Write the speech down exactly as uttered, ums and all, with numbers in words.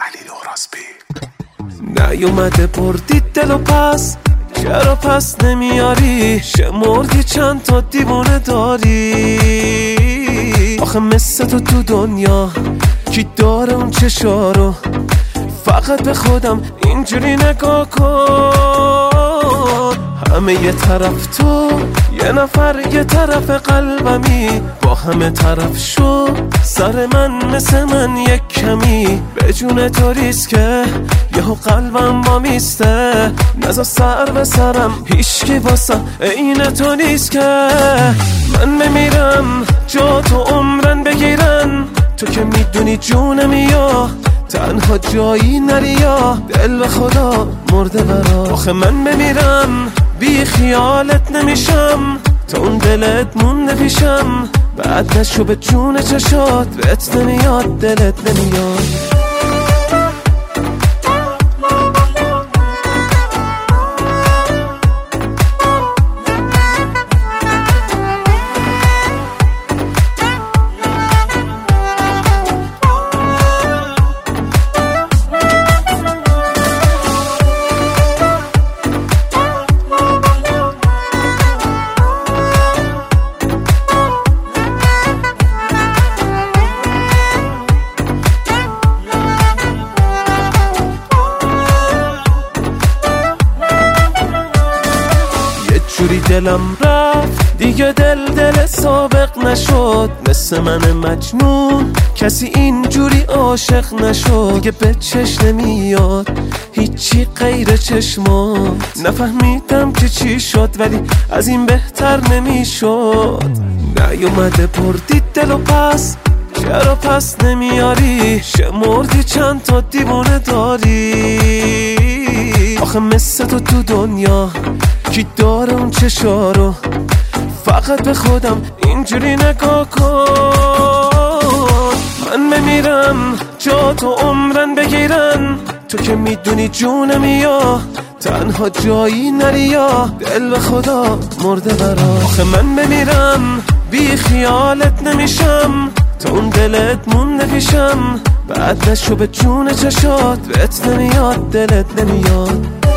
علی لوراسبی. نیومده بردی دل و پس، چرا پس نمیاری؟ شمردی چند تا دیوونه داری؟ آخه مثل تو تو دنیا کی داره اون چشارو؟ فقط به خودم اینجوری نگاه کن. همه یه طرف تو، یه نفر یه طرف قلبمی، با همه طرف شو سر من مثل من یک کمی. به جون تو ریسکه یهو قلبم با میسته، نزا سر به سرم هیچکی واسه این تو نیست که من بمیرم جا تو عمرن بگیرن. تو که میدونی جونمی یا تنها جایی نری یا دل به خدا مرده برا. آخه من بمیرم بی خیالت نمیشم، تا اون دلت مونده پیشم. بعد نشو به جون چشات بهت نمیاد دلت نمیاد. جوری دلم رفت دیگه دل دل سابق نشد، مثل من مجنون کسی اینجوری عاشق نشد. دیگه به چشم نمیاد هیچی غیر چشمات، نفهمیدم که چی شد ولی از این بهتر نمیشد. نیومده بردی دل و پس، چرا پس نمیاری؟ شمردی چند تا دیوونه داری؟ آخه مثل تو تو دنیا کی داره اون چشارو؟ فقط به خودم اینجوری نگاه کن. من بمیرم جا تو عمرن بگیرن. تو که میدونی جونمی یا تنها جایی نری یا دل به خدا مرده برا. آخه من بمیرم بی خیالت نمیشم، تا اون دلت مونده پیشم. بعد نشو به جون چشات بهت نمیاد دلت نمیاد.